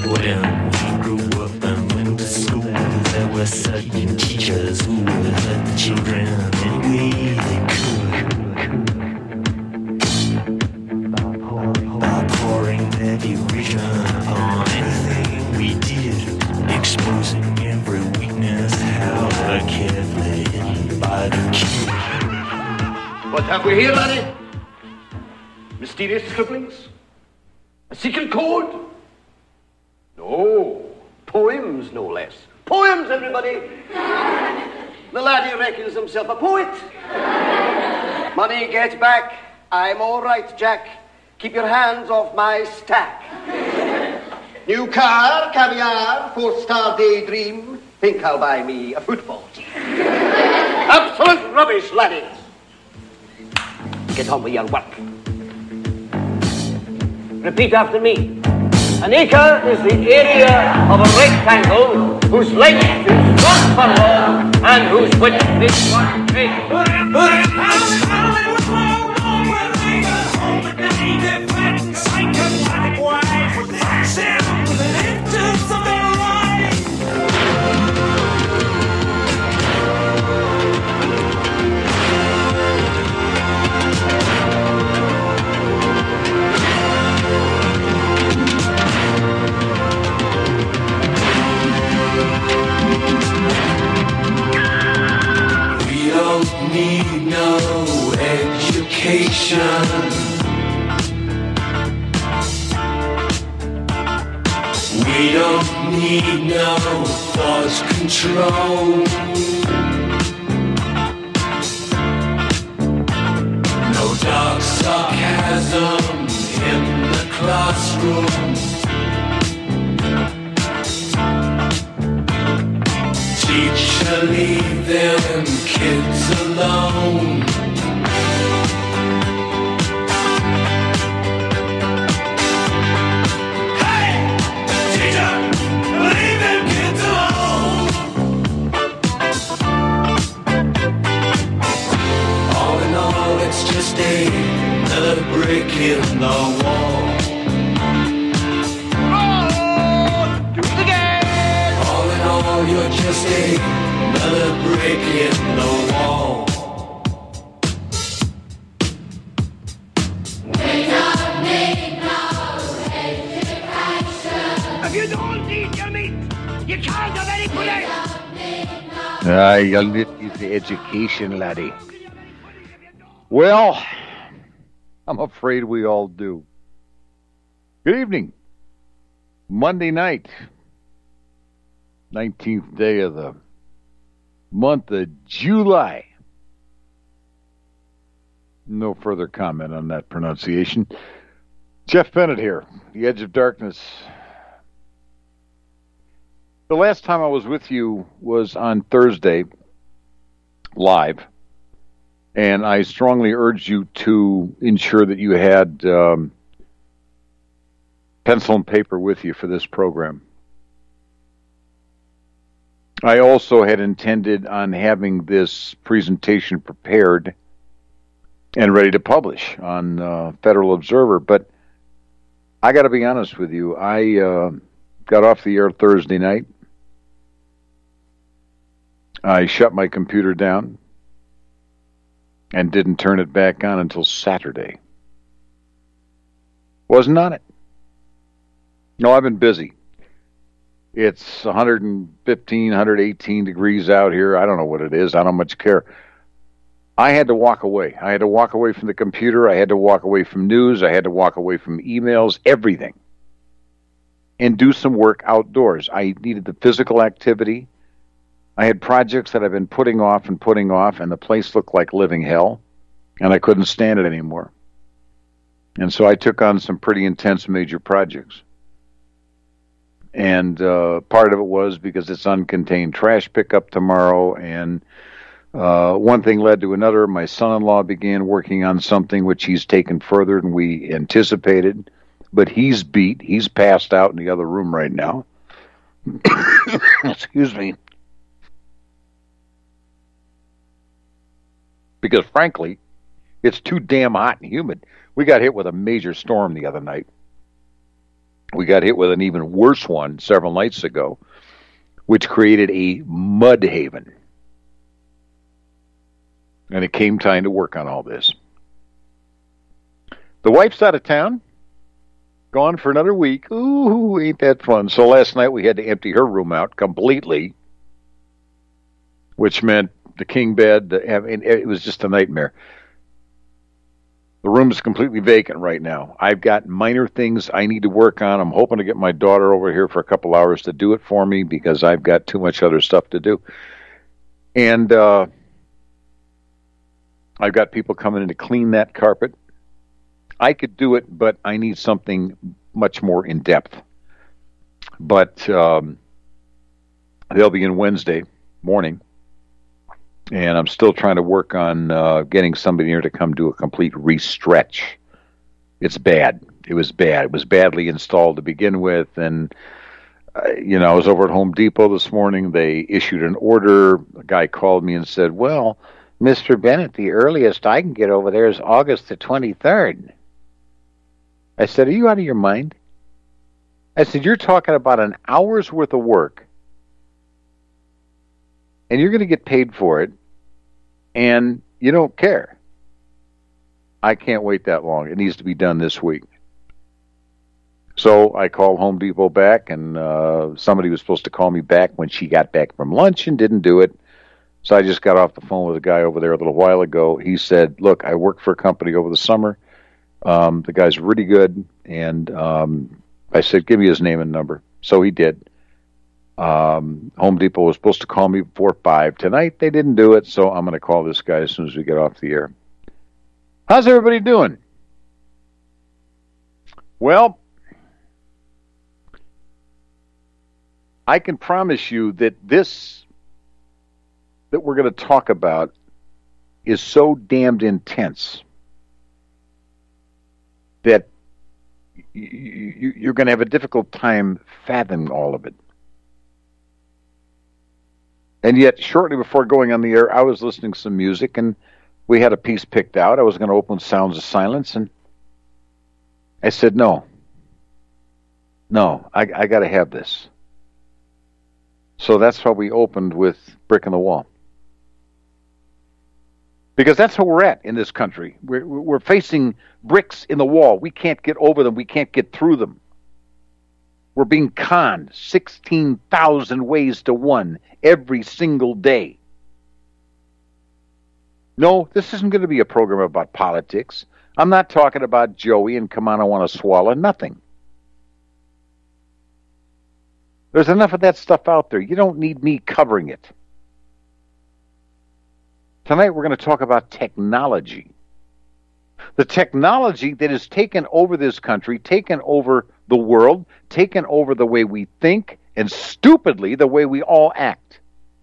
When we grew up and went to school, there were certain teachers who would hurt the children any way they could. By pouring their derision on anything we did, exposing every weakness, however carefully hidden by the kid. What have we here, laddie? Mysterious scribblings? A secret code? No. Poems, no less. Poems, everybody! The laddie reckons himself a poet. Money, get back. I'm all right, Jack. Keep your hands off my stack. New car, caviar, four-star daydream. Think I'll buy me a football team. Absolute rubbish, laddie. Get on with your work. Repeat after me. An acre is the area of a rectangle whose length is 1 furlong and whose width is 1 Need no education. We don't need no thought control. No dark sarcasm in the classroom. Teacher, leave them kids alone. Hey! Teacher, leave them kids alone. All in all, it's just another brick in the wall. You're just another brick in the wall. We don't need no education. If you don't eat your meat, you can't have any pudding. You'll need the education, laddie. Well, I'm afraid we all do. Good evening. Monday night. 19th day of the month of July. No further comment on that pronunciation. Jeff Bennett here, The Edge of Darkness. The last time I was with you was on Thursday, live, and I strongly urged you to ensure that you had pencil and paper with you for this program. I also had intended on having this presentation prepared and ready to publish on Federal Observer, but I got to be honest with you. I got off the air Thursday night. I shut my computer down and didn't turn it back on until Saturday. Wasn't on it. No, I've been busy. It's 115, 118 degrees out here. I don't know what it is. I don't much care. I had to walk away. I had to walk away from the computer. I had to walk away from news. I had to walk away from emails, everything, and do some work outdoors. I needed the physical activity. I had projects that I've been putting off, and the place looked like living hell, and I couldn't stand it anymore. And so I took on some pretty intense major projects. And part of it was because it's uncontained trash pickup tomorrow, and one thing led to another. My son-in-law began working on something which he's taken further than we anticipated, but he's beat. He's passed out in the other room right now. Excuse me. Because, frankly, it's too damn hot and humid. We got hit with a major storm the other night. We got hit with an even worse one several nights ago, which created a mud haven. And it came time to work on all this. The wife's out of town, gone for another week. Ooh, ain't that fun. So last night we had to empty her room out completely, which meant the king bed, it was just a nightmare. The room is completely vacant right now. I've got minor things I need to work on. I'm hoping to get my daughter over here for a couple hours to do it for me because I've got too much other stuff to do. And I've got people coming in to clean that carpet. I could do it, but I need something much more in-depth. But they'll be in Wednesday morning. And I'm still trying to work on getting somebody here to come do a complete restretch. It's bad. It was bad. It was badly installed to begin with. And, I was over at Home Depot this morning. They issued an order. A guy called me and said, well, Mr. Bennett, the earliest I can get over there is August the 23rd. I said, are you out of your mind? I said, you're talking about an hour's worth of work. And you're going to get paid for it, and you don't care. I can't wait that long. It needs to be done this week. So I called Home Depot back, and somebody was supposed to call me back when she got back from lunch and didn't do it. So I just got off the phone with a guy over there a little while ago. He said, look, I worked for a company over the summer. The guy's really good, and I said, give me his name and number. So he did. Home Depot was supposed to call me before 5 tonight. They didn't do it, so I'm going to call this guy as soon as we get off the air. How's everybody doing? Well, I can promise you that this that we're going to talk about is so damned intense that you're going to have a difficult time fathoming all of it. And yet, shortly before going on the air, I was listening to some music, and we had a piece picked out. I was going to open with Sounds of Silence, and I said, no, I got to have this. So that's why we opened with Brick in the Wall. Because that's where we're at in this country. We're facing bricks in the wall. We can't get over them. We can't get through them. We're being conned 16,000 ways to one every single day. No, this isn't going to be a program about politics. I'm not talking about Joey and come on, I want to swallow. Nothing. There's enough of that stuff out there. You don't need me covering it. Tonight we're going to talk about technology. The technology that has taken over this country, taken over the world, taken over the way we think, and stupidly the way we all act.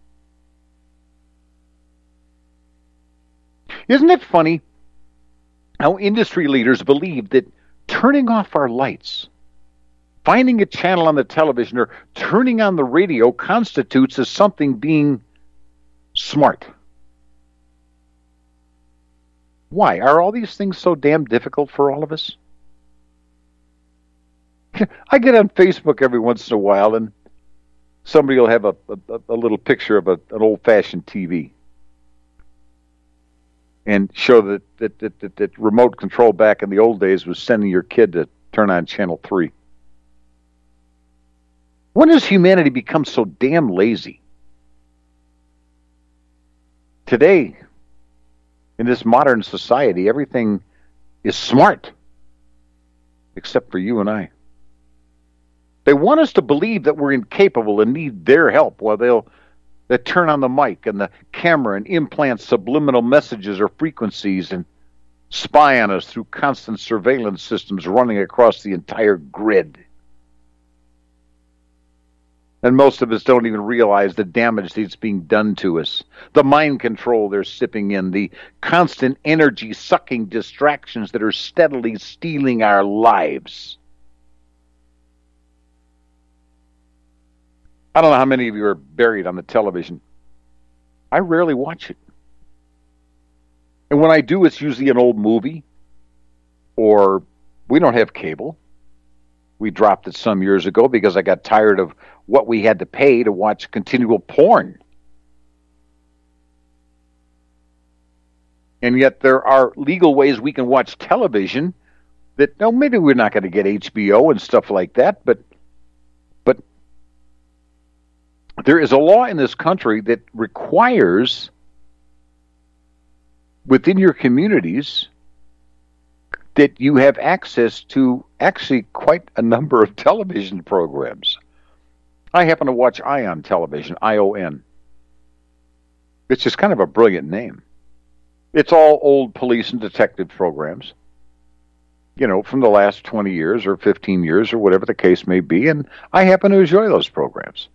Isn't it funny how industry leaders believe that turning off our lights, finding a channel on the television, or turning on the radio constitutes as something being smart? Why? Are all these things so damn difficult for all of us? I get on Facebook every once in a while, and somebody will have a little picture of an old-fashioned TV and show that remote control back in the old days was sending your kid to turn on Channel 3. When has humanity become so damn lazy? Today, in this modern society, everything is smart, except for you and I. They want us to believe that we're incapable and need their help while they turn on the mic and the camera and implant subliminal messages or frequencies and spy on us through constant surveillance systems running across the entire grid. And most of us don't even realize the damage that's being done to us. The mind control they're sipping in, the constant energy-sucking distractions that are steadily stealing our lives. I don't know how many of you are buried on the television. I rarely watch it. And when I do, it's usually an old movie, or we don't have cable. We dropped it some years ago because I got tired of what we had to pay to watch continual porn. And yet there are legal ways we can watch television that, no, maybe we're not going to get HBO and stuff like that, but there is a law in this country that requires within your communities that you have access to actually quite a number of television programs. I happen to watch ION television, ION. It's just kind of a brilliant name. It's all old police and detective programs, you know, from the last 20 years or 15 years or whatever the case may be, and I happen to enjoy those programs.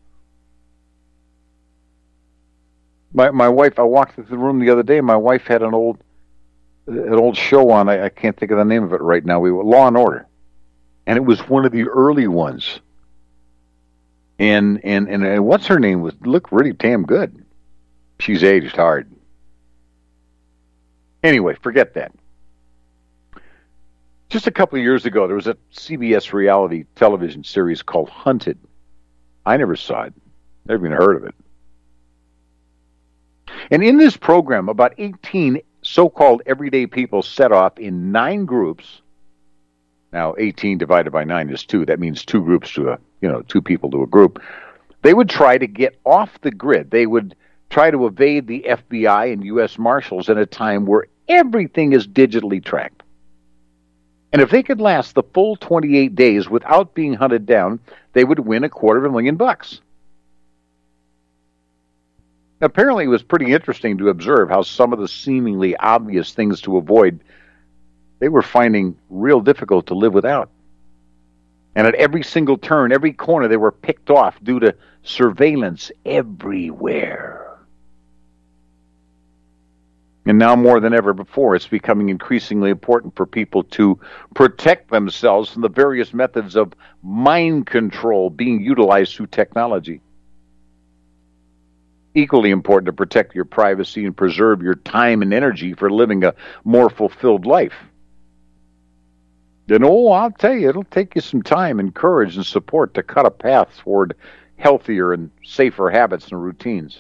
My wife, I walked into the room the other day, my wife had an old show on, I can't think of the name of it right now, Law and Order. And it was one of the early ones. And what's her name? Looked really damn good. She's aged hard. Anyway, forget that. Just a couple of years ago, there was a CBS reality television series called Hunted. I never saw it. Never even heard of it. And in this program, about 18 so-called everyday people set off in 9 groups. Now, 18 divided by 9 is 2. That means 2 groups to 2 people to a group. They would try to get off the grid. They would try to evade the FBI and U.S. Marshals in a time where everything is digitally tracked. And if they could last the full 28 days without being hunted down, they would win $250,000. Apparently, it was pretty interesting to observe how some of the seemingly obvious things to avoid, they were finding real difficult to live without. And at every single turn, every corner, they were picked off due to surveillance everywhere. And now more than ever before, it's becoming increasingly important for people to protect themselves from the various methods of mind control being utilized through technology. Equally important to protect your privacy and preserve your time and energy for living a more fulfilled life. And I'll tell you, it'll take you some time and courage and support to cut a path toward healthier and safer habits and routines.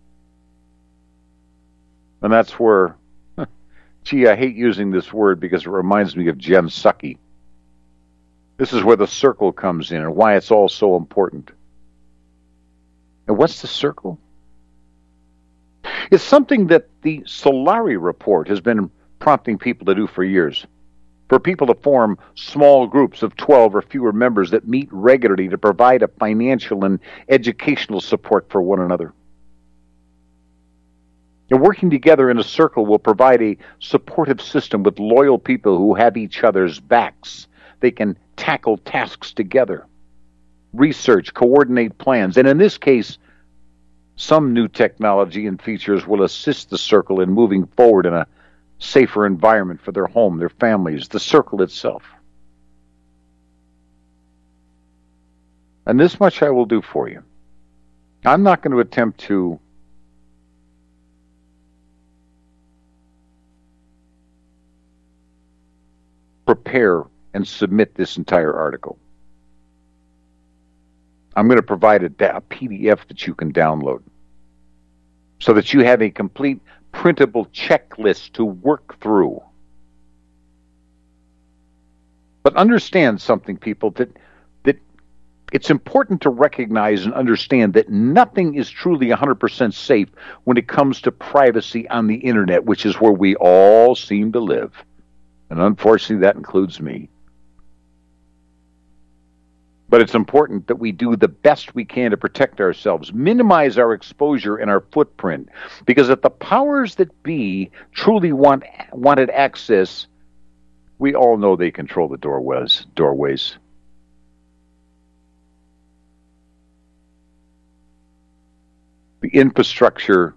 And that's where, I hate using this word because it reminds me of Jen Psaki. This is where the circle comes in and why it's all so important. And what's the circle? It's something that the Solari report has been prompting people to do for years. For people to form small groups of 12 or fewer members that meet regularly to provide a financial and educational support for one another. And working together in a circle will provide a supportive system with loyal people who have each other's backs. They can tackle tasks together, research, coordinate plans, and in this case, some new technology and features will assist the circle in moving forward in a safer environment for their home, their families, the circle itself. And this much I will do for you. I'm not going to attempt to prepare and submit this entire article. I'm going to provide a PDF that you can download so that you have a complete printable checklist to work through. But understand something, people, that it's important to recognize and understand that nothing is truly 100% safe when it comes to privacy on the internet, which is where we all seem to live. And unfortunately, that includes me. But it's important that we do the best we can to protect ourselves, minimize our exposure and our footprint. Because if the powers that be truly wanted access, we all know they control the doorways. The infrastructure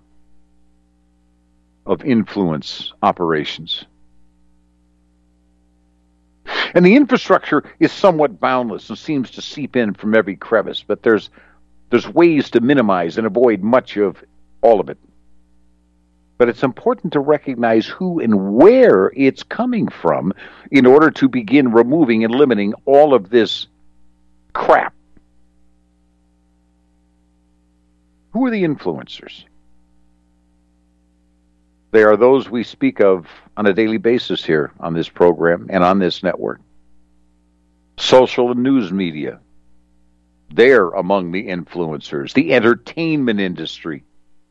of influence operations. And the infrastructure is somewhat boundless and seems to seep in from every crevice, but there's ways to minimize and avoid much of all of it. But it's important to recognize who and where it's coming from in order to begin removing and limiting all of this crap. Who are the influencers? They are those we speak of on a daily basis here on this program and on this network. Social and news media. They're among the influencers. The entertainment industry.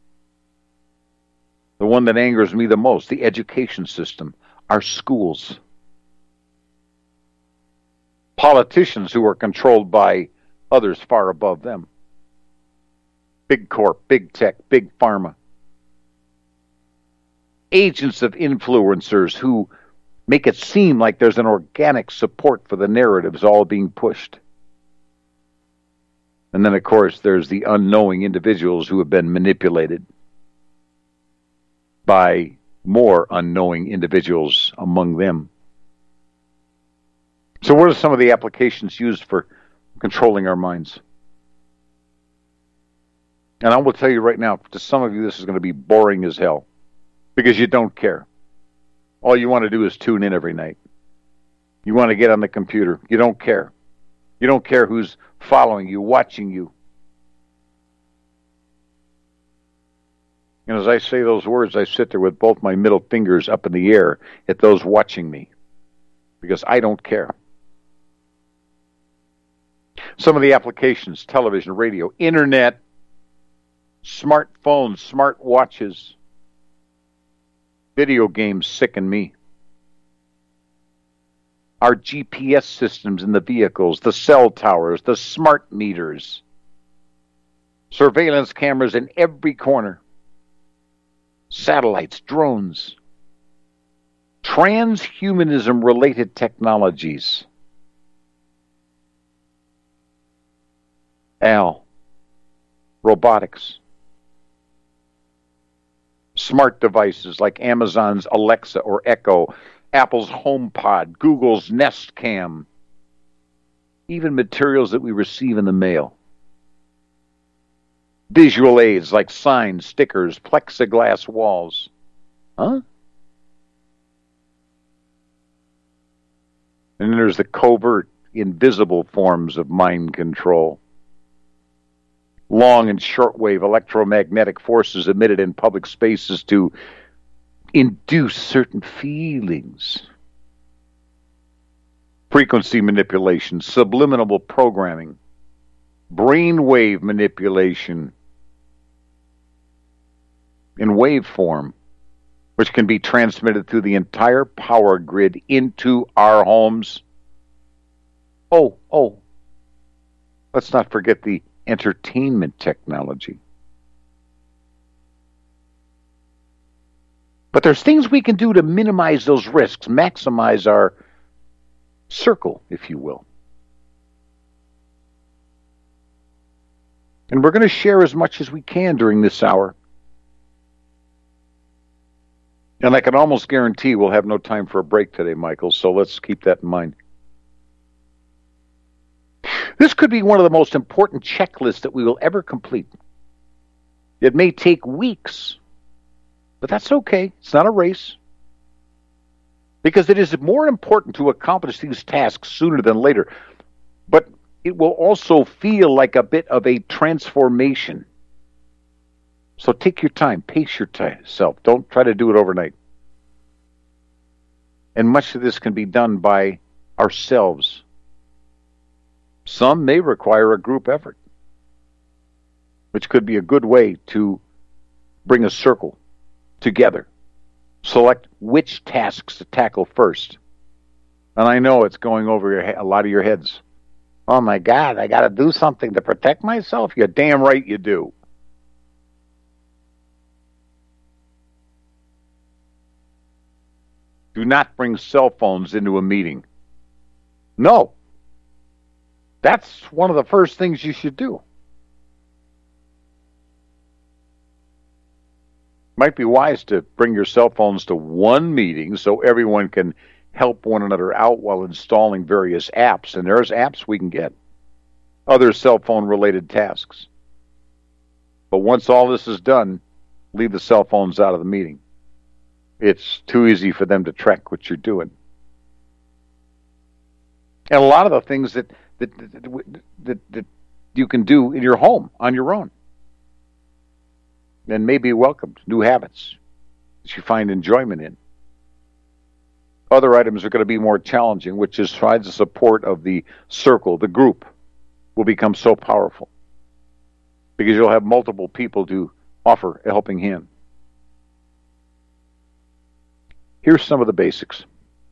The one that angers me the most, the education system, our schools. Politicians who are controlled by others far above them. Big corp, big tech, big pharma. Agents of influencers who make it seem like there's an organic support for the narratives all being pushed. And then, of course, there's the unknowing individuals who have been manipulated by more unknowing individuals among them. So what are some of the applications used for controlling our minds? And I will tell you right now, to some of you, this is going to be boring as hell because you don't care. All you want to do is tune in every night. You want to get on the computer. You don't care. You don't care who's following you, watching you. And as I say those words, I sit there with both my middle fingers up in the air at those watching me because I don't care. Some of the applications, television, radio, internet, smartphones, smart watches, video games sicken me. Our GPS systems in the vehicles, the cell towers, the smart meters, surveillance cameras in every corner, satellites, drones, transhumanism-related technologies. Robotics. Smart devices like Amazon's Alexa or Echo, Apple's HomePod, Google's Nest Cam, even materials that we receive in the mail. Visual aids like signs, stickers, plexiglass walls. Huh? And then there's the covert, invisible forms of mind control. Long and shortwave electromagnetic forces emitted in public spaces to induce certain feelings. Frequency manipulation, subliminal programming, brainwave manipulation in waveform, which can be transmitted through the entire power grid into our homes. Oh, let's not forget the entertainment technology. But there's things we can do to minimize those risks, maximize our circle, if you will. And we're going to share as much as we can during this hour. And I can almost guarantee we'll have no time for a break today, Michael, so let's keep that in mind. This could be one of the most important checklists that we will ever complete. It may take weeks, but that's okay. It's not a race. Because it is more important to accomplish these tasks sooner than later. But it will also feel like a bit of a transformation. So take your time. Pace yourself. Don't try to do it overnight. And much of this can be done by ourselves. Some may require a group effort, which could be a good way to bring a circle together. Select which tasks to tackle first. And I know it's going over a lot of your heads. Oh my God, I got to do something to protect myself? You're damn right you do. Do not bring cell phones into a meeting. No. That's one of the first things you should do. Might be wise to bring your cell phones to one meeting so everyone can help one another out while installing various apps. And there's apps we can get. Other cell phone related tasks. But once all this is done, leave the cell phones out of the meeting. It's too easy for them to track what you're doing. And a lot of the things that that you can do in your home on your own. And maybe welcomed new habits that you find enjoyment in. Other items are going to be more challenging, which is why the support of the circle, the group, will become so powerful. Because you'll have multiple people to offer a helping hand. Here's some of the basics.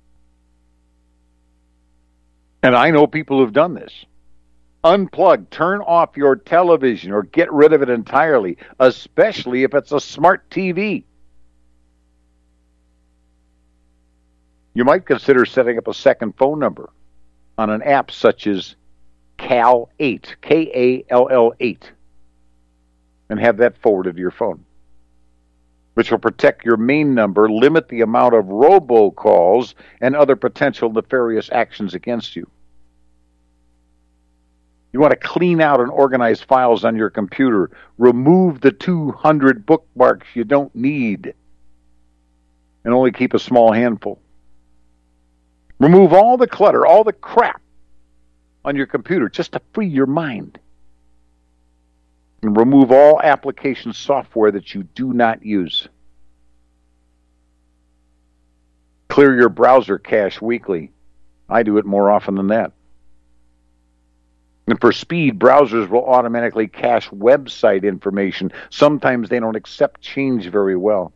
And I know people who've done this. Unplug, turn off your television or get rid of it entirely, especially if it's a smart TV. You might consider setting up a second phone number on an app such as Cal8, Kall8, and have that forwarded to your phone, which will protect your main number, limit the amount of robocalls, and other potential nefarious actions against you. You want to clean out and organize files on your computer. Remove the 200 bookmarks you don't need, and only keep a small handful. Remove all the clutter, all the crap on your computer just to free your mind. And remove all application software that you do not use. Clear your browser cache weekly. I do it more often than that. And for speed, browsers will automatically cache website information. Sometimes they don't accept change very well.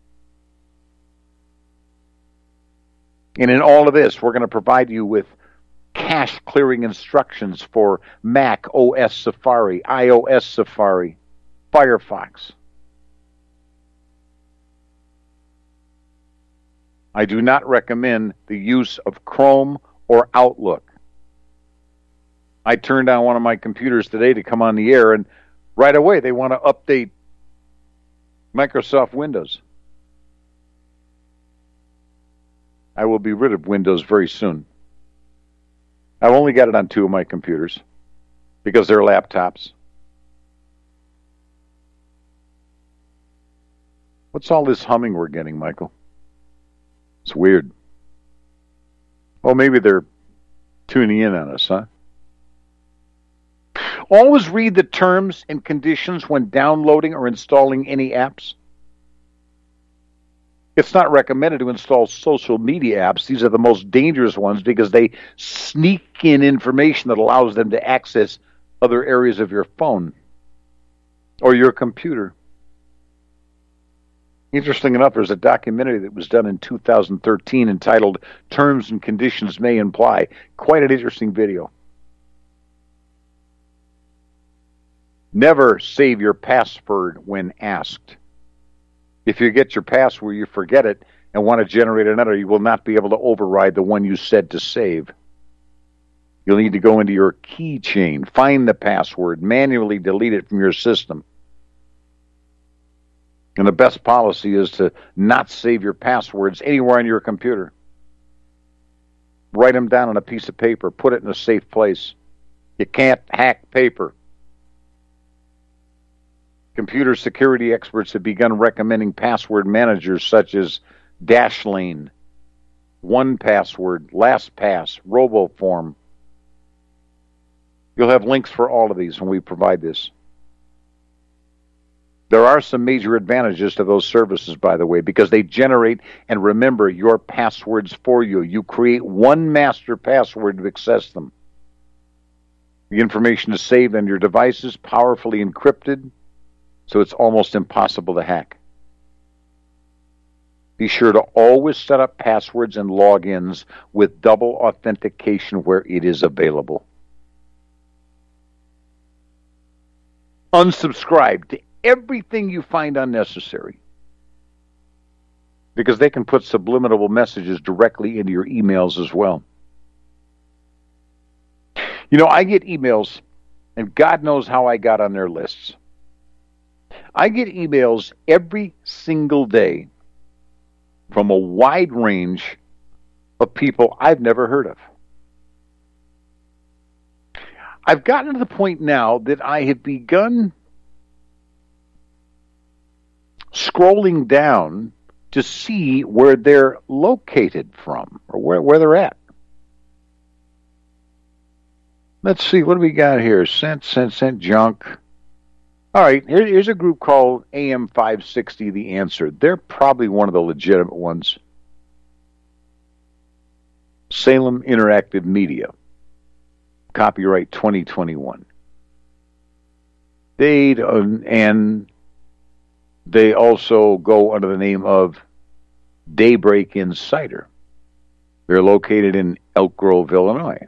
And in all of this, we're going to provide you with cache clearing instructions for Mac OS Safari, iOS Safari, Firefox. I do not recommend the use of Chrome or Outlook. I turned on one of my computers today to come on the air, and right away they want to update Microsoft Windows. I will be rid of Windows very soon. I've only got it on 2 of my computers because they're laptops. What's all this humming we're getting, Michael? It's weird. Oh, maybe they're tuning in on us, huh? Always read the terms and conditions when downloading or installing any apps. It's not recommended to install social media apps. These are the most dangerous ones because they sneak in information that allows them to access other areas of your phone or your computer. Interesting enough, there's a documentary that was done in 2013 entitled Terms and Conditions May Imply. Quite an interesting video. Never save your password when asked. If you get your password, you forget it, and want to generate another, you will not be able to override the one you said to save. You'll need to go into your keychain, find the password, manually delete it from your system. And the best policy is to not save your passwords anywhere on your computer. Write them down on a piece of paper. Put it in a safe place. You can't hack paper. Computer security experts have begun recommending password managers such as Dashlane, 1Password, LastPass, RoboForm. You'll have links for all of these when we provide this. There are some major advantages to those services, by the way, because they generate and remember your passwords for you. You create one master password to access them. The information is saved on your devices, powerfully encrypted, so it's almost impossible to hack. Be sure to always set up passwords and logins with double authentication where it is available. Unsubscribe to everything you find unnecessary, because they can put subliminal messages directly into your emails as well. You know, I get emails, and God knows how I got on their lists. I get emails every single day from a wide range of people I've never heard of. I've gotten to the point now that I have begun scrolling down to see where they're located from or where they're at. Let's see, what do we got here? Sent junk. All right, here's a group called AM 560, The Answer. They're probably one of the legitimate ones. Salem Interactive Media. Copyright 2021. They also go under the name of Daybreak Insider. They're located in Elk Grove, Illinois.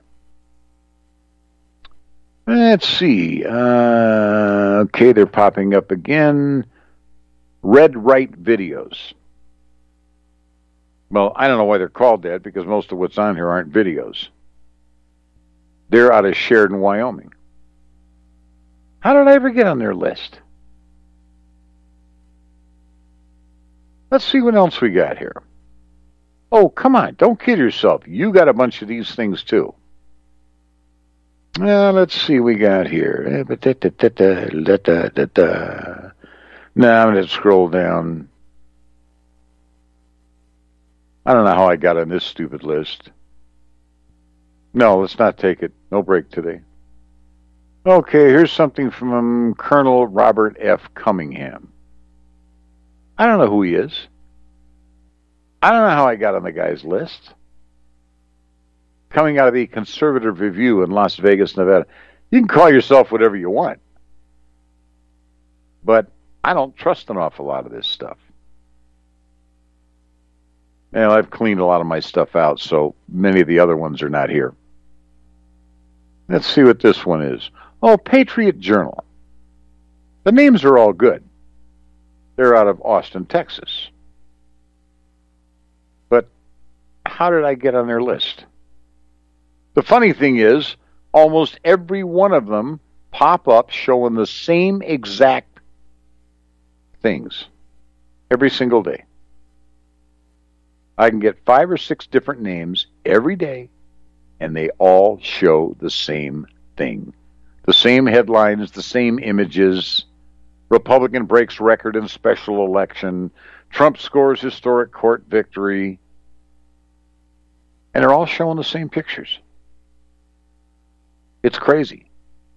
Let's see. Okay, they're popping up again. Red Right Videos. Well, I don't know why they're called that, because most of what's on here aren't videos. They're out of Sheridan, Wyoming. How did I ever get on their list? Let's see what else we got here. Oh, come on. Don't kid yourself. You got a bunch of these things, too. Let's see what we got here. Now I'm going to scroll down. I don't know how I got on this stupid list. No, let's not take it. No break today. Okay, here's something from Colonel Robert F. Cunningham. I don't know who he is. I don't know how I got on the guy's list. Coming out of the Conservative Review in Las Vegas, Nevada. You can call yourself whatever you want. But I don't trust an awful lot of this stuff. And I've cleaned a lot of my stuff out, so many of the other ones are not here. Let's see what this one is. Oh, Patriot Journal. The names are all good. They're out of Austin, Texas. But how did I get on their list? The funny thing is, almost every one of them pop up showing the same exact things every single day. I can get 5 or 6 different names every day, and they all show the same thing. The same headlines, the same images. Republican breaks record in special election. Trump scores historic court victory. And they're all showing the same pictures. It's crazy.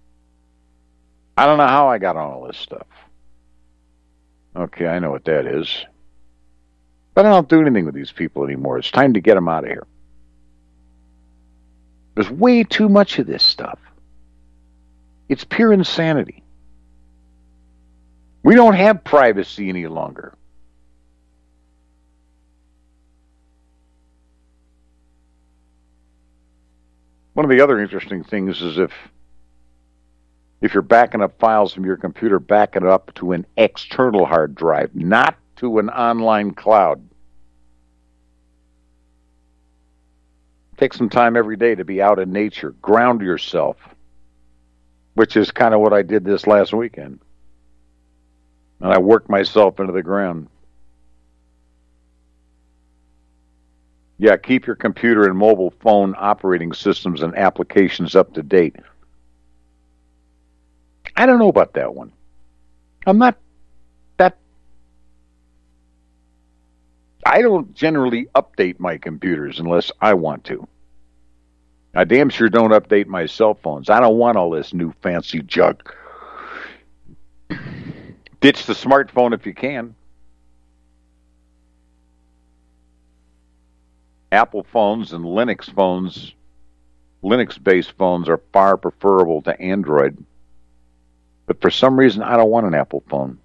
I don't know how I got on all this stuff. Okay, I know what that is. But I don't do anything with these people anymore. It's time to get them out of here. There's way too much of this stuff. It's pure insanity. We don't have privacy any longer. One of the other interesting things is if you're backing up files from your computer, back it up to an external hard drive, not to an online cloud. Take some time every day to be out in nature. Ground yourself, which is kind of what I did this last weekend. And I worked myself into the ground. Yeah, keep your computer and mobile phone operating systems and applications up to date. I don't know about that one. I'm not that... I don't generally update my computers unless I want to. I damn sure don't update my cell phones. I don't want all this new fancy junk. Ditch the smartphone if you can. Apple phones and Linux phones, Linux-based phones are far preferable to Android. But for some reason, I don't want an Apple phone.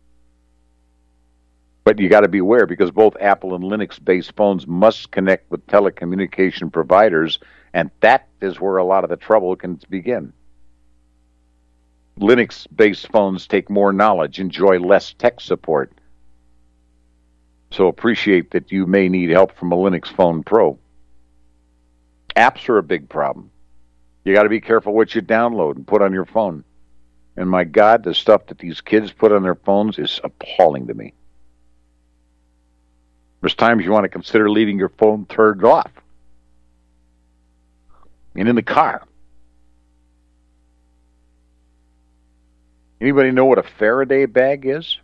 But you got to be aware, because both Apple and Linux-based phones must connect with telecommunication providers, and that is where a lot of the trouble can begin. Linux-based phones take more knowledge, enjoy less tech support. So appreciate that you may need help from a Linux Phone Pro. Apps are a big problem. You got to be careful what you download and put on your phone. And my God, the stuff that these kids put on their phones is appalling to me. There's times you want to consider leaving your phone turned off. And in the car. Anybody know what a Faraday bag is?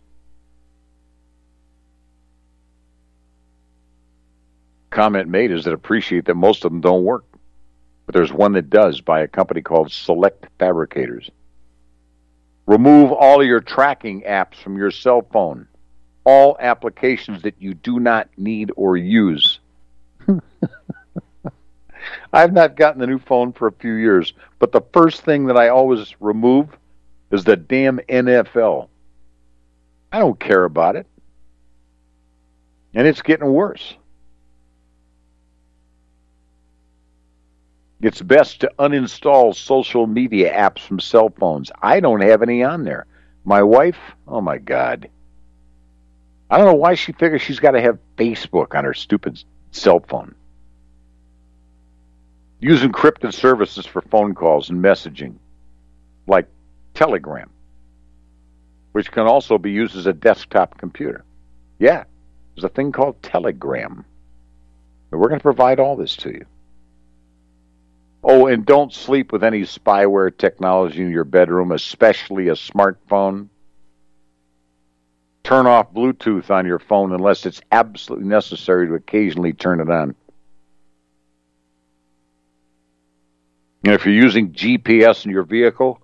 Comment made is that appreciate that most of them don't work. But there's one that does, by a company called Select Fabricators. Remove all of your tracking apps from your cell phone. All applications that you do not need or use. I've not gotten the new phone for a few years, but the first thing that I always remove is the damn NFL. I don't care about it. And it's getting worse. It's best to uninstall social media apps from cell phones. I don't have any on there. My wife, oh my God. I don't know why she figures she's got to have Facebook on her stupid cell phone. Use encrypted services for phone calls and messaging, like Telegram, which can also be used as a desktop computer. Yeah, there's a thing called Telegram. And we're going to provide all this to you. Oh, and don't sleep with any spyware technology in your bedroom, especially a smartphone. Turn off Bluetooth on your phone unless it's absolutely necessary to occasionally turn it on. And if you're using GPS in your vehicle,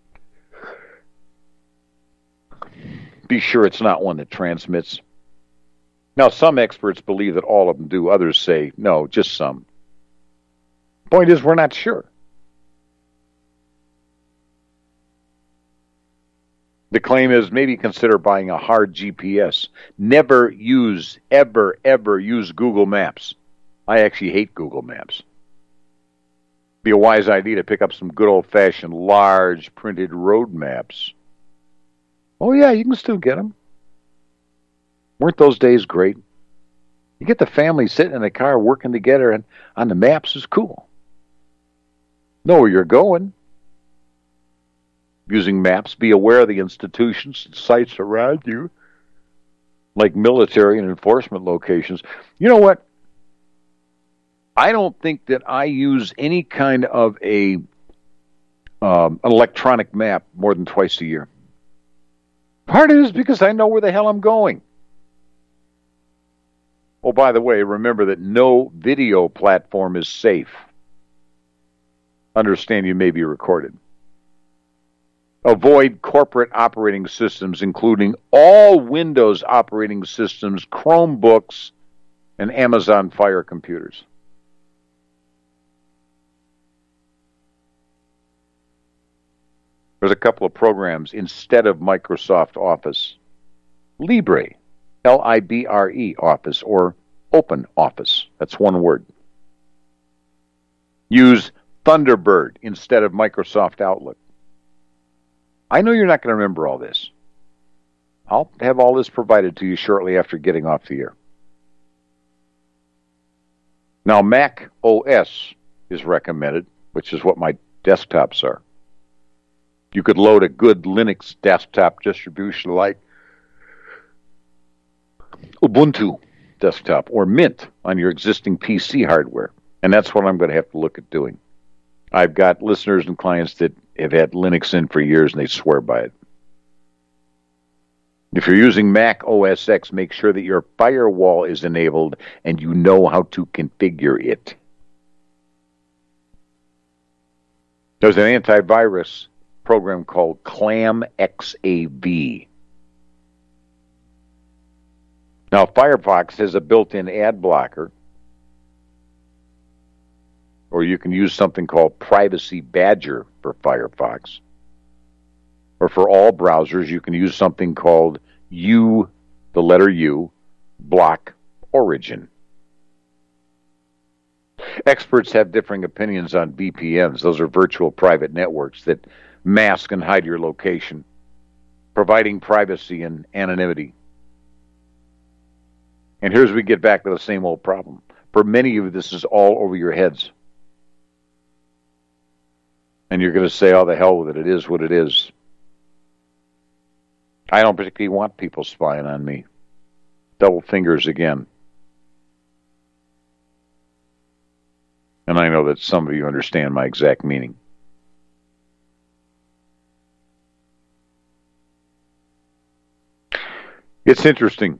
be sure it's not one that transmits. Now, some experts believe that all of them do. Others say, no, just some. Point is, we're not sure. The claim is maybe consider buying a hard GPS. Never use, ever use Google Maps. I actually hate Google Maps. Be a wise idea to pick up some good old-fashioned large printed road maps. Oh yeah, you can still get them. Weren't those days great? You get the family sitting in the car working together and on the maps is cool. Know where you're going. Using maps, be aware of the institutions and sites around you, like military and enforcement locations. You know what? I don't think that I use any kind of an electronic map more than twice a year. Part of it is because I know where the hell I'm going. Oh, by the way, remember that no video platform is safe. Understand you may be recorded. Avoid corporate operating systems, including all Windows operating systems, Chromebooks, and Amazon Fire computers. There's a couple of programs instead of Microsoft Office. Libre, Libre Office, or Open Office. That's one word. Use Thunderbird instead of Microsoft Outlook. I know you're not going to remember all this. I'll have all this provided to you shortly after getting off the air. Now, Mac OS is recommended, which is what my desktops are. You could load a good Linux desktop distribution like Ubuntu desktop or Mint on your existing PC hardware. And that's what I'm going to have to look at doing. I've got listeners and clients that have had Linux in for years and they swear by it. If you're using Mac OS X, make sure that your firewall is enabled and you know how to configure it. There's an antivirus program called ClamXAV. Now, Firefox has a built-in ad blocker, or you can use something called Privacy Badger for Firefox. Or for all browsers, you can use something called U, the letter U, Block Origin. Experts have differing opinions on VPNs. Those are virtual private networks that mask and hide your location, providing privacy and anonymity. And here's where we get back to the same old problem. For many of you, this is all over your heads. And you're going to say, oh, the hell with it. It is what it is. I don't particularly want people spying on me. Double fingers again. And I know that some of you understand my exact meaning. It's interesting.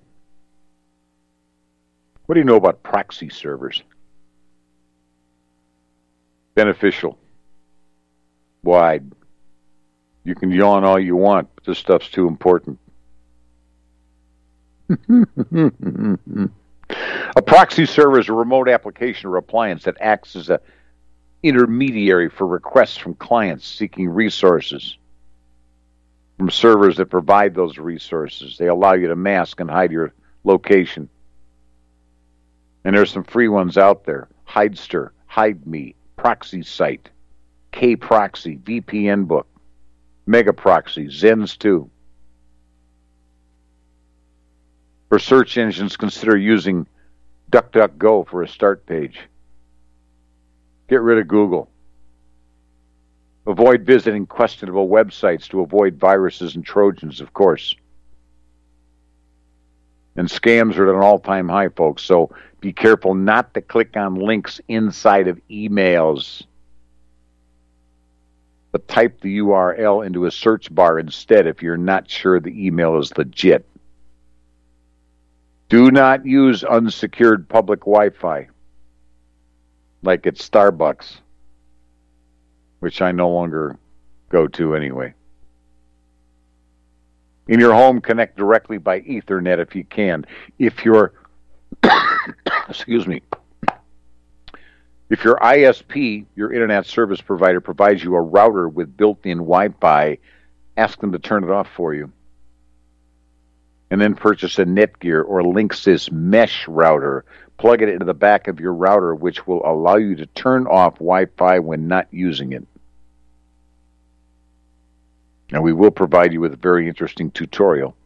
What do you know about proxy servers? beneficial. Wide. You can yawn all you want, but this stuff's too important. A proxy server is a remote application or appliance that acts as an intermediary for requests from clients seeking resources from servers that provide those resources. They allow you to mask and hide your location. And there's some free ones out there. Hidester, HideMe, ProxySite, KProxy, VPN Book, Megaproxy, Zenz2. For search engines, consider using DuckDuckGo for a start page. Get rid of Google. Avoid visiting questionable websites to avoid viruses and Trojans, of course. And scams are at an all-time high, folks, so be careful not to click on links inside of emails. But type the URL into a search bar instead if you're not sure the email is legit. Do not use unsecured public Wi-Fi, like at Starbucks, which I no longer go to anyway. In your home, connect directly by Ethernet if you can. If your excuse me, if your ISP, your internet service provider, provides you a router with built-in Wi-Fi, ask them to turn it off for you. And then purchase a Netgear or Linksys mesh router. Plug it into the back of your router, which will allow you to turn off Wi-Fi when not using it. And we will provide you with a very interesting tutorial.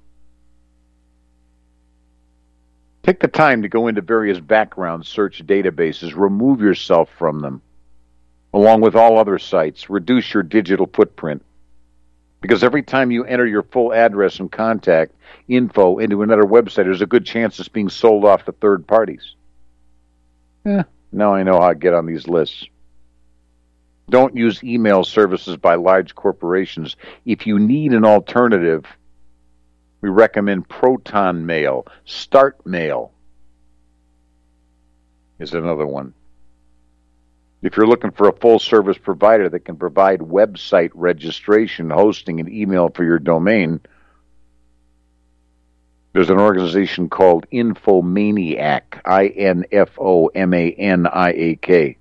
Take the time to go into various background search databases. Remove yourself from them. Along with all other sites, reduce your digital footprint. Because every time you enter your full address and contact info into another website, there's a good chance it's being sold off to third parties. Now I know how to get on these lists. Don't use email services by large corporations. If you need an alternative, we recommend Proton Mail. Start Mail is another one. If you're looking for a full-service provider that can provide website registration, hosting, and email for your domain, there's an organization called Infomaniac, Infomaniak.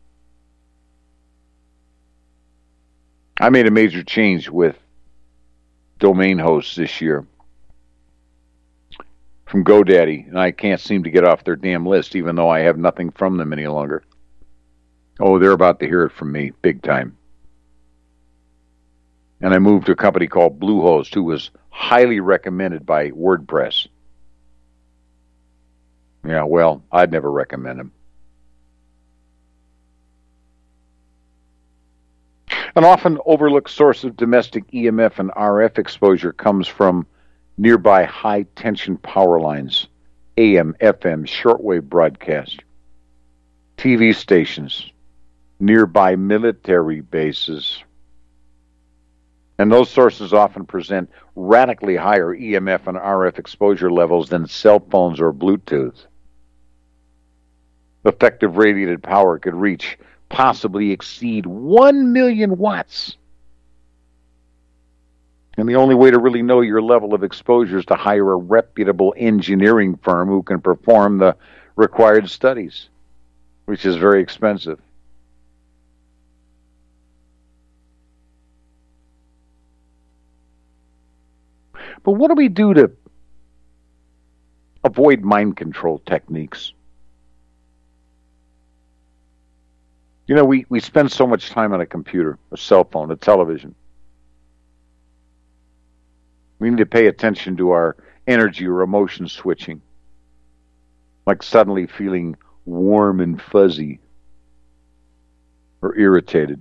I made a major change with domain hosts this year from GoDaddy, and I can't seem to get off their damn list, even though I have nothing from them any longer. Oh, they're about to hear it from me, big time. And I moved to a company called Bluehost, who was highly recommended by WordPress. Yeah, well, I'd never recommend them. An often overlooked source of domestic EMF and RF exposure comes from nearby high-tension power lines, AM, FM, shortwave broadcast, TV stations, nearby military bases. And those sources often present radically higher EMF and RF exposure levels than cell phones or Bluetooth. Effective radiated power could reach, possibly exceed 1 million watts. And the only way to really know your level of exposure is to hire a reputable engineering firm who can perform the required studies, which is very expensive. But what do we do to avoid mind control techniques? You know, we spend so much time on a computer, a cell phone, a television. We need to pay attention to our energy or emotion switching, like suddenly feeling warm and fuzzy or irritated.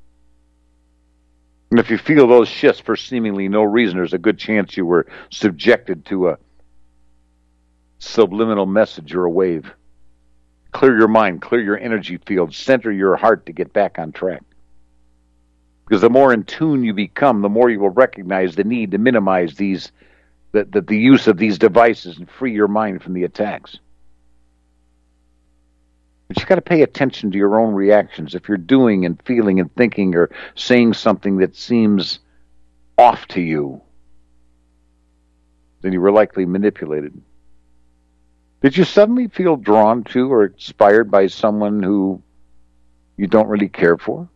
And if you feel those shifts for seemingly no reason, there's a good chance you were subjected to a subliminal message or a wave. Clear your mind, clear your energy field, center your heart to get back on track. Because the more in tune you become, the more you will recognize the need to minimize the use of these devices and free your mind from the attacks. But you got to pay attention to your own reactions. If you're doing and feeling and thinking or saying something that seems off to you, then you were likely manipulated. Did you suddenly feel drawn to or inspired by someone who you don't really care for?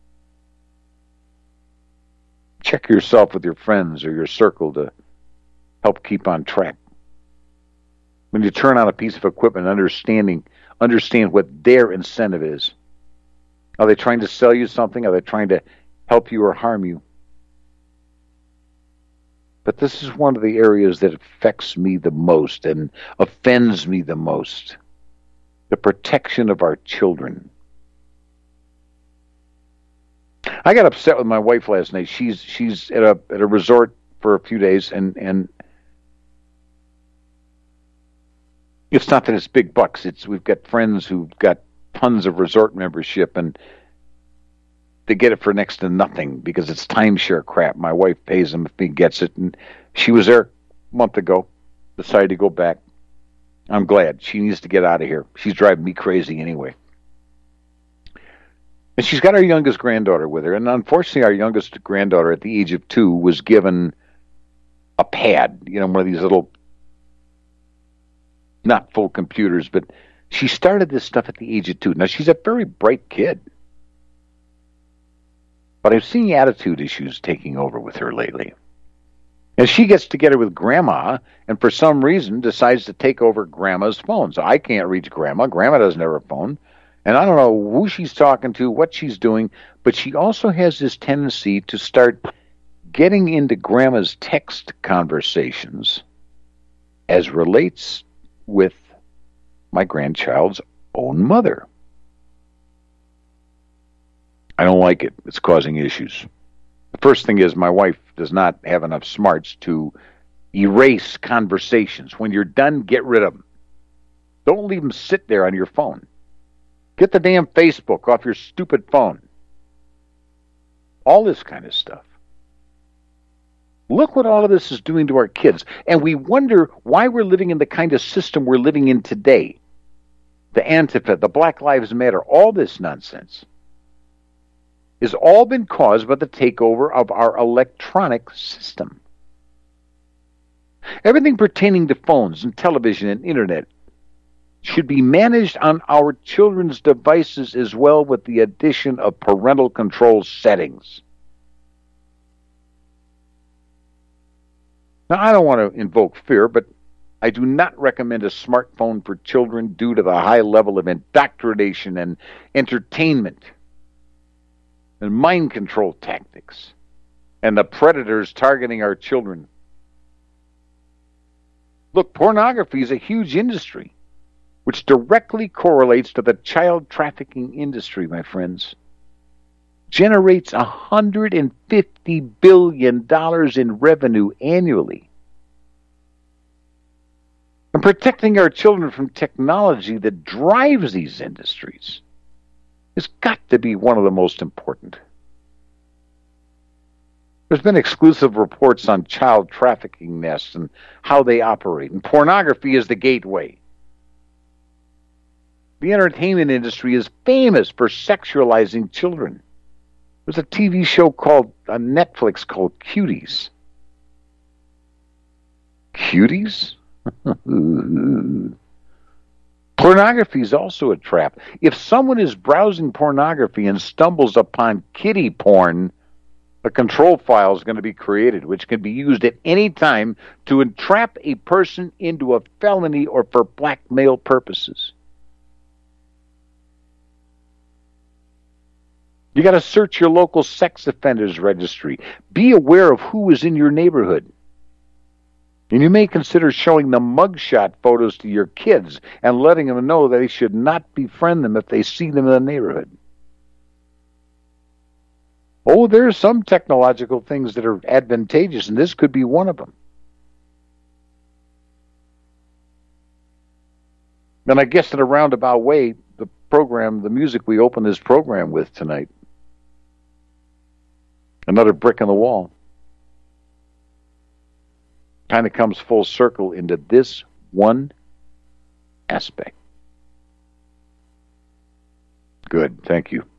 Check yourself with your friends or your circle to help keep on track. When you turn on a piece of equipment, understand what their incentive is. Are they trying to sell you something? Are they trying to help you or harm you? But this is one of the areas that affects me the most and offends me the most. The protection of our children. I got upset with my wife last night. She's at a resort for a few days, and it's not that it's big bucks. We've got friends who've got tons of resort membership, and they get it for next to nothing because it's timeshare crap. My wife pays them if he gets it, and she was there a month ago, decided to go back. I'm glad. She needs to get out of here. She's driving me crazy anyway. And she's got our youngest granddaughter with her, and unfortunately our youngest granddaughter at the age of 2 was given a pad, one of these little, not full computers, but she started this stuff at the age of 2. Now, she's a very bright kid. But I've seen attitude issues taking over with her lately. And she gets together with Grandma, and for some reason decides to take over Grandma's phone. So I can't reach Grandma. Grandma doesn't have a phone. And I don't know who she's talking to, what she's doing, but she also has this tendency to start getting into Grandma's text conversations as relates with my grandchild's own mother. I don't like it. It's causing issues. The first thing is my wife does not have enough smarts to erase conversations. When you're done, get rid of them. Don't leave them sit there on your phone. Get the damn Facebook off your stupid phone. All this kind of stuff. Look what all of this is doing to our kids. And we wonder why we're living in the kind of system we're living in today. The Antifa, the Black Lives Matter, all this nonsense has all been caused by the takeover of our electronic system. Everything pertaining to phones and television and internet should be managed on our children's devices as well, with the addition of parental control settings. Now, I don't want to invoke fear, but I do not recommend a smartphone for children due to the high level of indoctrination and entertainment and mind control tactics and the predators targeting our children. Look, pornography is a huge industry which directly correlates to the child trafficking industry, my friends. Generates $150 billion in revenue annually. And protecting our children from technology that drives these industries has got to be one of the most important. There's been exclusive reports on child trafficking nests and how they operate, and pornography is the gateway. The entertainment industry is famous for sexualizing children. There's a TV show on Netflix called Cuties. Cuties? Pornography is also a trap. If someone is browsing pornography and stumbles upon kiddie porn, a control file is going to be created, which can be used at any time to entrap a person into a felony or for blackmail purposes. You got to search your local sex offenders registry. Be aware of who is in your neighborhood. And you may consider showing them mugshot photos to your kids and letting them know that they should not befriend them if they see them in the neighborhood. Oh, there are some technological things that are advantageous, and this could be one of them. And I guess in a roundabout way, the music we open this program with tonight, another brick in the wall, kind of comes full circle into this one aspect. Good, thank you.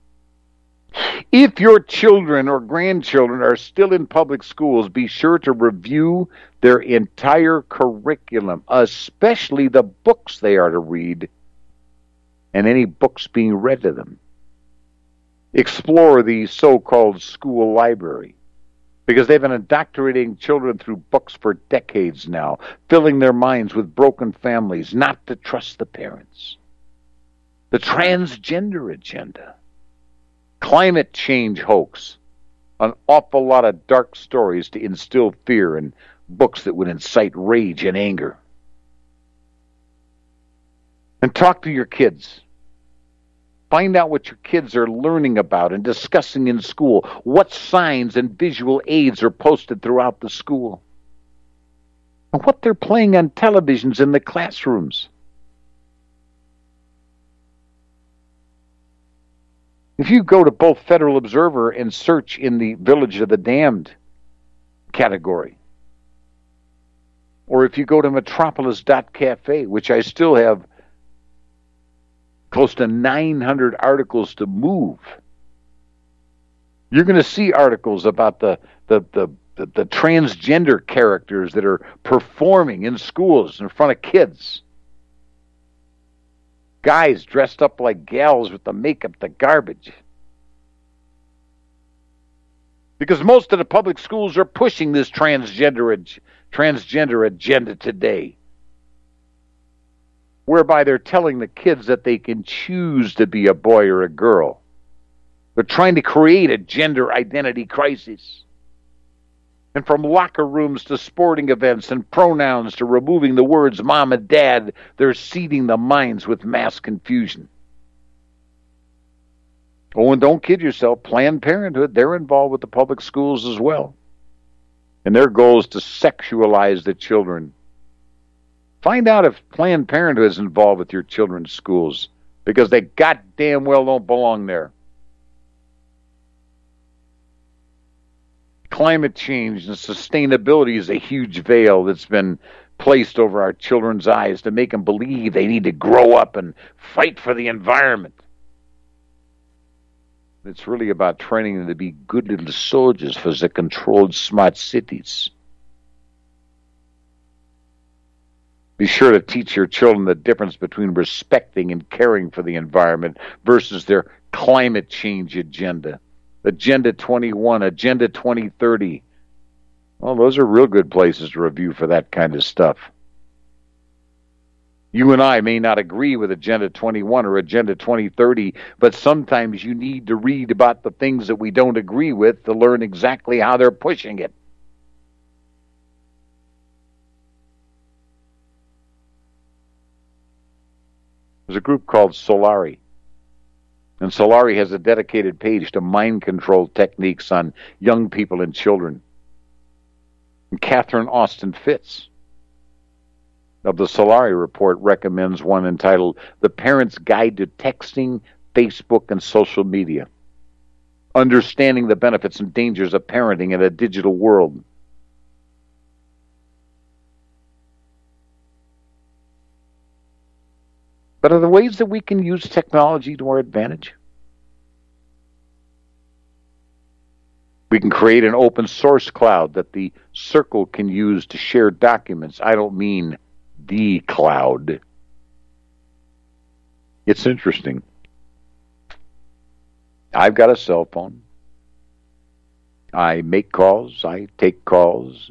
If your children or grandchildren are still in public schools, be sure to review their entire curriculum, especially the books they are to read and any books being read to them. Explore the so-called school library, because they've been indoctrinating children through books for decades now, filling their minds with broken families, not to trust the parents. The transgender agenda, climate change hoax, an awful lot of dark stories to instill fear, and books that would incite rage and anger. And talk to your kids. Find out what your kids are learning about and discussing in school. What signs and visual aids are posted throughout the school. And what they're playing on televisions in the classrooms. If you go to both Federal Observer and search in the Village of the Damned category, or if you go to metropolis.cafe, which I still have close to 900 articles to move, you're going to see articles about the transgender characters that are performing in schools in front of kids. Guys dressed up like gals with the makeup, the garbage. Because most of the public schools are pushing this transgender agenda today, whereby they're telling the kids that they can choose to be a boy or a girl. They're trying to create a gender identity crisis. And from locker rooms to sporting events and pronouns to removing the words mom and dad, they're seeding the minds with mass confusion. Oh, and don't kid yourself, Planned Parenthood, they're involved with the public schools as well. And their goal is to sexualize the children. Find out if Planned Parenthood is involved with your children's schools, because they goddamn well don't belong there. Climate change and sustainability is a huge veil that's been placed over our children's eyes to make them believe they need to grow up and fight for the environment. It's really about training them to be good little soldiers for the controlled smart cities. Be sure to teach your children the difference between respecting and caring for the environment versus their climate change agenda. Agenda 21, Agenda 2030. Well, those are real good places to review for that kind of stuff. You and I may not agree with Agenda 21 or Agenda 2030, but sometimes you need to read about the things that we don't agree with to learn exactly how they're pushing it. There's a group called Solari. And Solari has a dedicated page to mind control techniques on young people and children. And Catherine Austin Fitz of the Solari Report recommends one entitled The Parent's Guide to Texting, Facebook, and Social Media. Understanding the benefits and dangers of parenting in a digital world. But are there ways that we can use technology to our advantage? We can create an open source cloud that the circle can use to share documents. I don't mean the cloud. It's interesting. I've got a cell phone. I make calls. I take calls.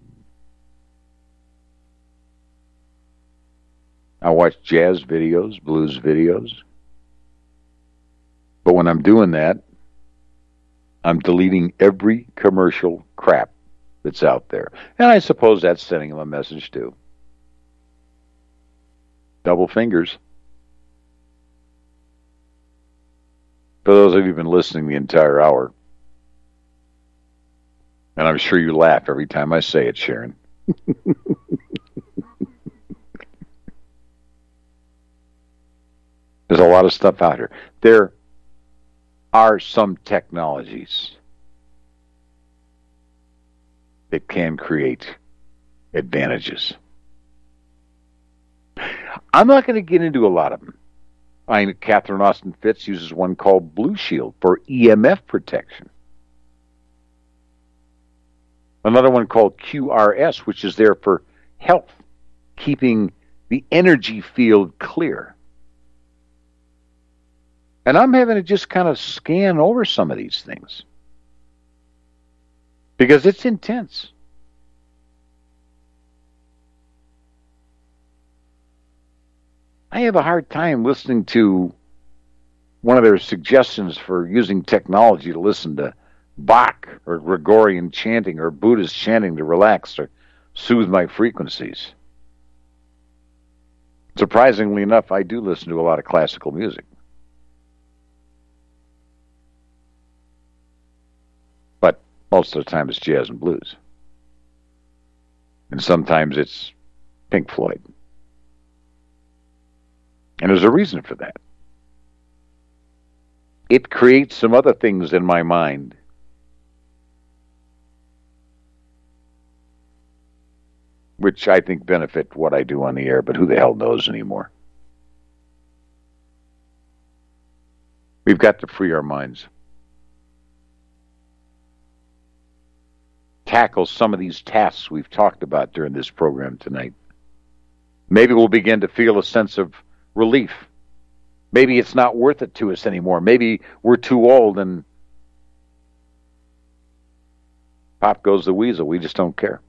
I watch jazz videos, blues videos. But when I'm doing that, I'm deleting every commercial crap that's out there. And I suppose that's sending them a message too. Double fingers. For those of you who've been listening the entire hour, and I'm sure you laugh every time I say it, Sharon. There's a lot of stuff out here. There are some technologies that can create advantages. I'm not going to get into a lot of them. Catherine Austin Fitts uses one called Blue Shield for EMF protection. Another one called QRS, which is there for health, keeping the energy field clear. And I'm having to just kind of scan over some of these things because it's intense. I have a hard time listening to one of their suggestions for using technology to listen to Bach or Gregorian chanting or Buddhist chanting to relax or soothe my frequencies. Surprisingly enough, I do listen to a lot of classical music. But most of the time it's jazz and blues. And sometimes it's Pink Floyd. And there's a reason for that. It creates some other things in my mind which I think benefit what I do on the air, but who the hell knows anymore? We've got to free our minds. Tackle some of these tasks we've talked about during this program tonight. Maybe we'll begin to feel a sense of relief. Maybe it's not worth it to us anymore. Maybe we're too old and pop goes the weasel. We just don't care.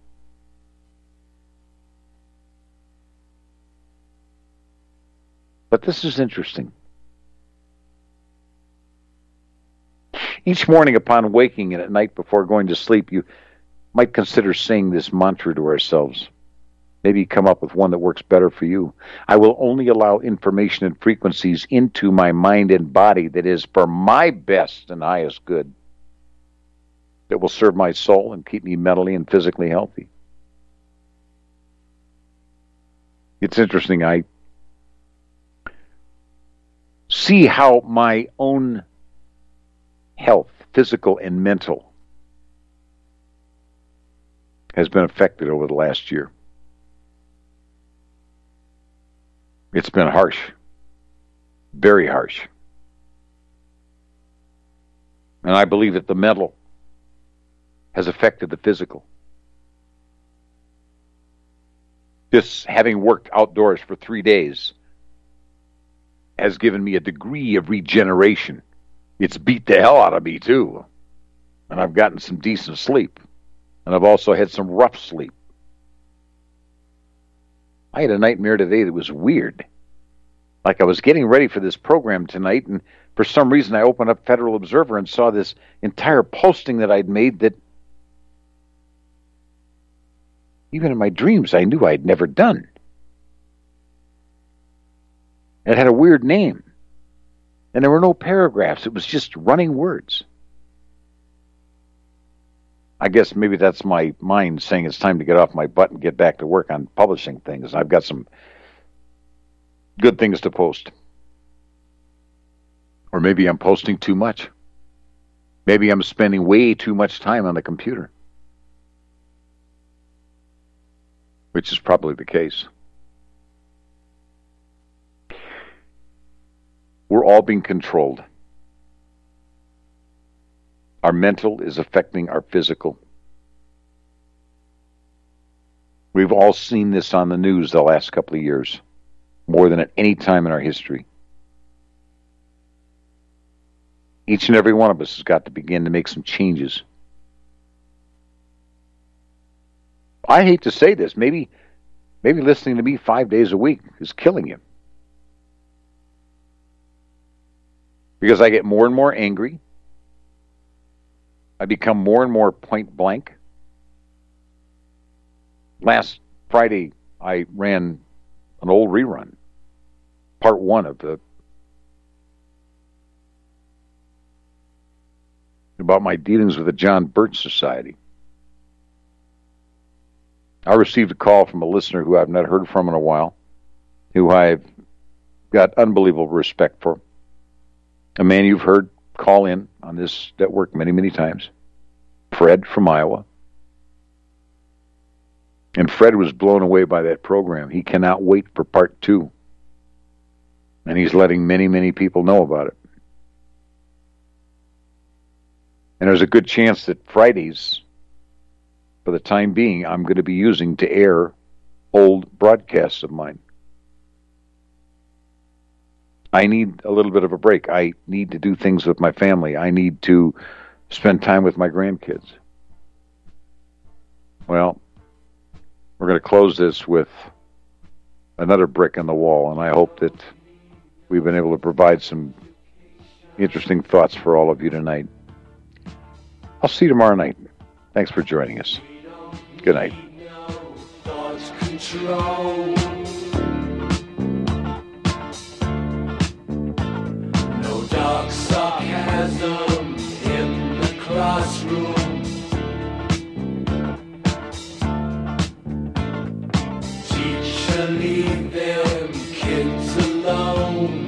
But this is interesting. Each morning upon waking and at night before going to sleep, you might consider saying this mantra to ourselves. Maybe come up with one that works better for you. I will only allow information and frequencies into my mind and body that is for my best and highest good, that will serve my soul and keep me mentally and physically healthy. It's interesting. I see how my own health, physical and mental, has been affected over the last year. It's been harsh, very harsh. And I believe that the mental has affected the physical. This, having worked outdoors for 3 days, has given me a degree of regeneration. It's beat the hell out of me, too. And I've gotten some decent sleep. And I've also had some rough sleep. I had a nightmare today that was weird. Like I was getting ready for this program tonight, and for some reason I opened up Federal Observer and saw this entire posting that I'd made that even in my dreams I knew I'd never done. It had a weird name. And there were no paragraphs. It was just running words. I guess maybe that's my mind saying it's time to get off my butt and get back to work on publishing things. I've got some good things to post. Or maybe I'm posting too much. Maybe I'm spending way too much time on the computer. Which is probably the case. We're all being controlled. Our mental is affecting our physical. We've all seen this on the news the last couple of years, more than at any time in our history. Each and every one of us has got to begin to make some changes. I hate to say this, maybe listening to me 5 days a week is killing you. Because I get more and more angry. I become more and more point blank. Last Friday, I ran an old rerun, part 1 of about my dealings with the John Birch Society. I received a call from a listener who I've not heard from in a while, who I've got unbelievable respect for. A man you've heard call in on this network many, many times. Fred from Iowa. And Fred was blown away by that program. He cannot wait for part 2. And he's letting many, many people know about it. And there's a good chance that Fridays, for the time being, I'm going to be using to air old broadcasts of mine. I need a little bit of a break. I need to do things with my family. I need to spend time with my grandkids. Well, we're going to close this with another brick in the wall, and I hope that we've been able to provide some interesting thoughts for all of you tonight. I'll see you tomorrow night. Thanks for joining us. Good night. No dark sarcasm in the classroom. Teacher, leave them kids alone.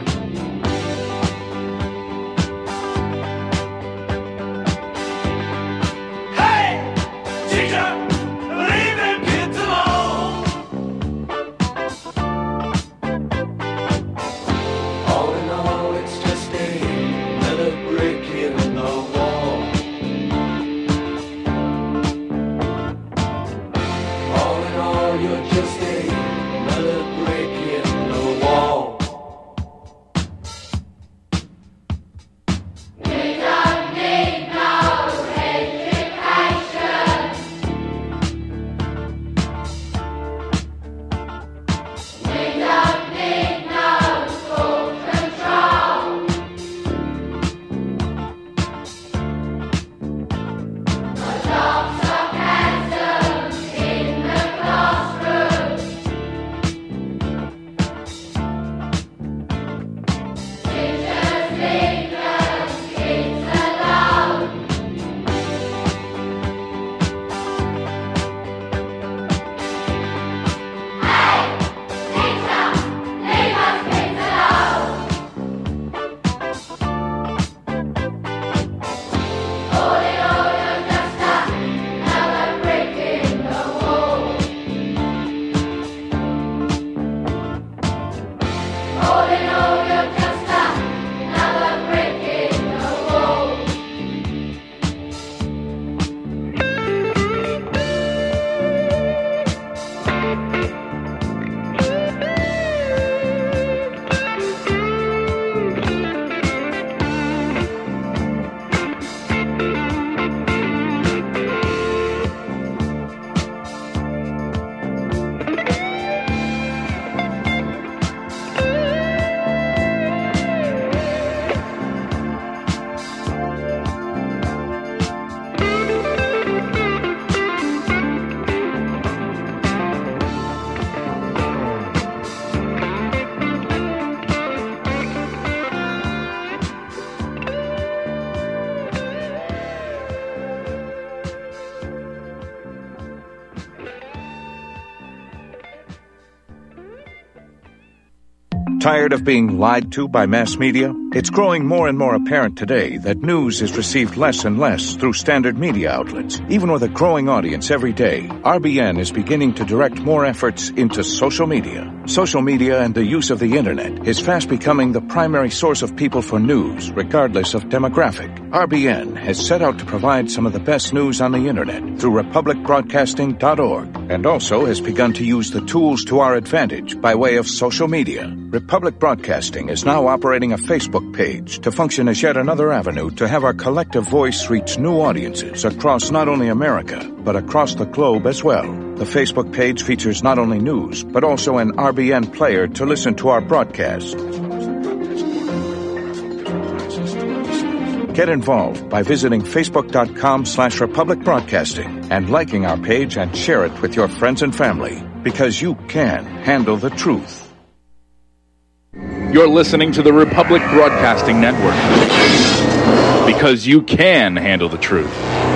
Tired of being lied to by mass media? It's growing more and more apparent today that news is received less and less through standard media outlets. Even with a growing audience every day, RBN is beginning to direct more efforts into social media. Social media and the use of the internet is fast becoming the primary source of people for news, regardless of demographic. RBN has set out to provide some of the best news on the internet through republicbroadcasting.org, and also has begun to use the tools to our advantage by way of social media. Republic Broadcasting is now operating a Facebook page to function as yet another avenue to have our collective voice reach new audiences across not only America, but across the globe as well. The Facebook page features not only news, but also an RBN player to listen to our broadcast. Get involved by visiting facebook.com/Republic Broadcasting and liking our page and share it with your friends and family, because you can handle the truth. You're listening to the Republic Broadcasting Network, because you can handle the truth.